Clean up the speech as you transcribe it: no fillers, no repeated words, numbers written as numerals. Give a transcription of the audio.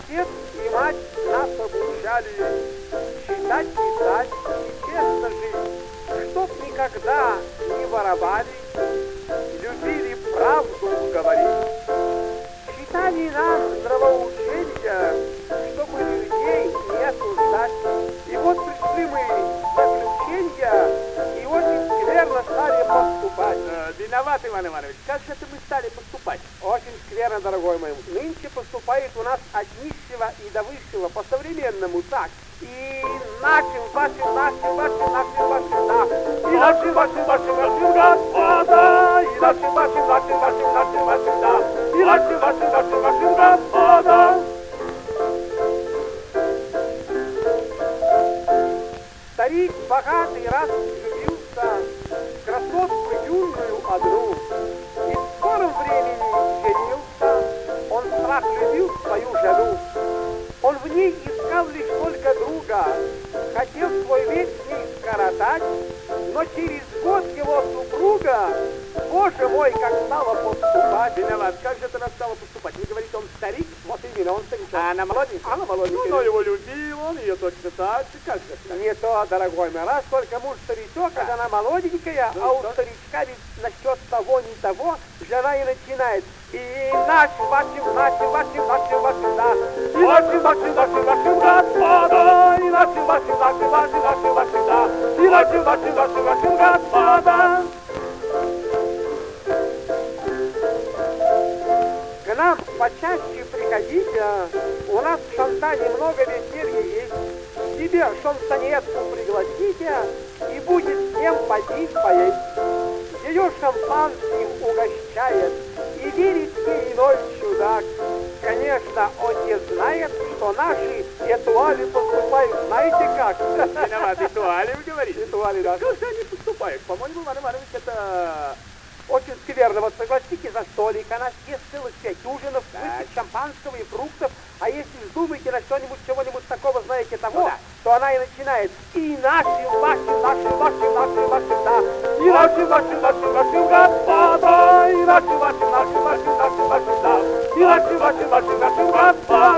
Отец и мать нас обучали читать, писать и честно жить, чтоб никогда не воровали, любили правду говорить. Читали нам нравоучения, чтобы людей не осуждать. И вот пришли мы в заключение и очень скверно стали поступать. Виноват, Иван Иванович, как же это мы стали поступать? Очень скверно, дорогой мой. Нынче поступает у нас от низшего и до высшего, по-современному так. И нашим, вашим, да. И нашим, вашим, господа. И нашим, вашим, да. И нашим, вашим, господа. Старик богатый раз влюбился в красотку юную одну. И в скором времени женился. Он страх любил свою жену. Он в ней искал лишь только друга, хотел свой век с ней скоротать, но через год его супруга, боже мой, как стала поступать. Виноват, как же это она стала поступать? Вы говорите, он старик? Вот именно, он старик. А она молоденькая? Она молоденькая. Ну, но его любил, он ее точно так же, как же? Не то, дорогой мой, раз только муж старичок, когда она молоденькая, Ну, а у что? старичка ведь насчет того, не того, жена и начинает. И нашим, вашим, да. И нашим, господа. И нашим, вашим, да. И нашим, вашим, господа. К нам почаще приходите, у нас в Шантане много веселья есть. Себе шансонетку пригласите, и будет всем поди поесть. Ее шампанским угощает, и верит ей иной чудак. Конечно, он не знает, что наши этуали поступают, знаете как? Виноват, этуали, вы говорите? Этуали, да. Как же они поступают? По-моему, Иван Иванович, это... Очень скверно. Вот согласитесь, за столик она съест целых 5 ужинов, выпьет шампанского и фруктов, а если вздумаете на что-нибудь, чего-нибудь такого, знаете, того, да. то она и начинает. И нашим, вашим, да. И нашим, вашим, господа. И нашим, вашим, да. И нашим, вашим, господа.